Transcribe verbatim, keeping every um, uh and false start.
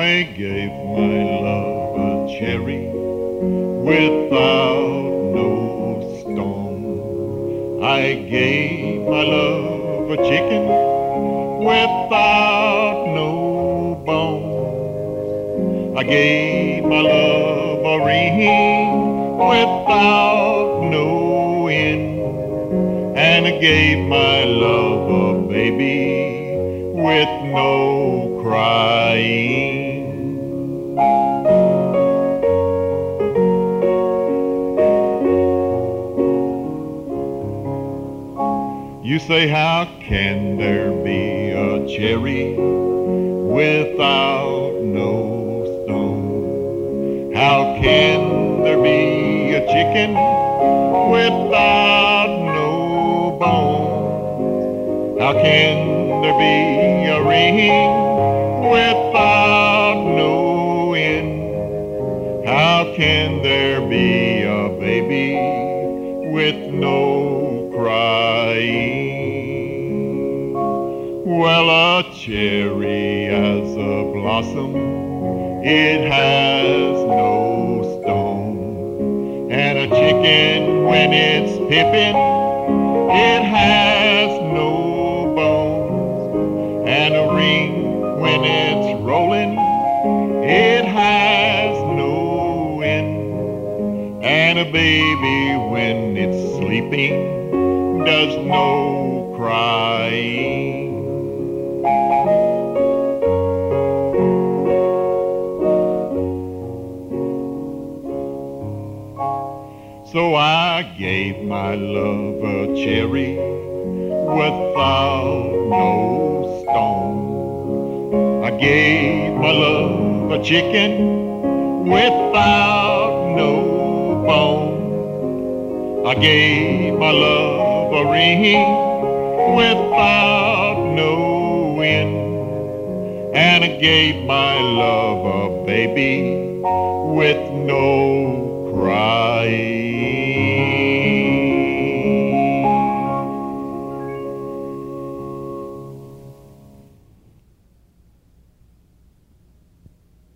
I gave my love a cherry without no stone. I gave my love a chicken without no bone. I gave my love a ring without no end. And I gave my love a baby with no crying. You say, how can there be a cherry without no stone? How can there be a chicken without no bones? How can there be a ring without no end? How can there be a baby with no crying? Well, a cherry as a blossom, it has no stone. And a chicken when it's pippin', it has no bones. And a ring when it's rolling, it has no end. And a baby when it's sleeping does no crying. So I gave my love a cherry without no stone. I gave my love a chicken without no bone. I gave my love a ring without no end. And I gave my love a baby with no crying.